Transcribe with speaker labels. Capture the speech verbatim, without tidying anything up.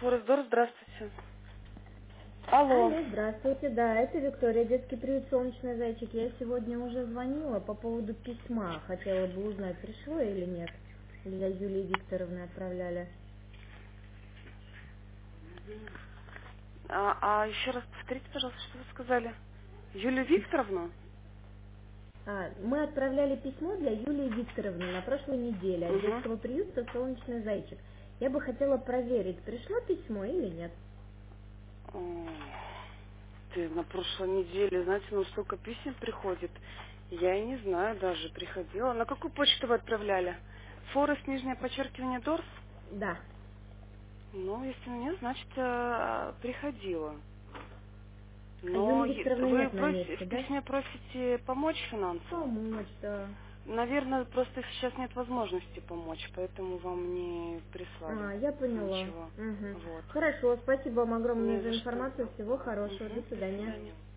Speaker 1: Форестдор, здравствуйте. Алло.
Speaker 2: Алло, здравствуйте, да, это Виктория, детский приют «Солнечный зайчик». Я сегодня уже звонила по поводу письма, хотела бы узнать, пришло или нет. Для Юлии Викторовны отправляли.
Speaker 1: А, а еще раз повторите, пожалуйста, что вы сказали? Юлию Викторовну?
Speaker 2: А, мы отправляли письмо для Юлии Викторовны на прошлой неделе от
Speaker 1: Угу.
Speaker 2: детского приюта «Солнечный зайчик». Я бы хотела проверить, пришло письмо или нет.
Speaker 1: Ты на прошлой неделе, знаете, ну столько писем приходит. Я и не знаю даже, приходила. На какую почту вы отправляли? Форест, нижнее подчеркивание, Дорс?
Speaker 2: Да.
Speaker 1: Ну, если нет, значит, э, приходила.
Speaker 2: А
Speaker 1: Но
Speaker 2: Юлии
Speaker 1: е-
Speaker 2: Викторовны
Speaker 1: вы
Speaker 2: нет на
Speaker 1: проси-
Speaker 2: месте,
Speaker 1: в
Speaker 2: да?
Speaker 1: письме просите помочь финансово?
Speaker 2: Помочь, да.
Speaker 1: Наверное, просто сейчас нет возможности помочь, поэтому вам не прислали
Speaker 2: А, я поняла.
Speaker 1: ничего.
Speaker 2: Угу.
Speaker 1: Вот.
Speaker 2: Хорошо, спасибо вам огромное
Speaker 1: Не
Speaker 2: за
Speaker 1: за что.
Speaker 2: информацию. Всего хорошего. До
Speaker 1: Мгм. До
Speaker 2: свидания.
Speaker 1: свидания.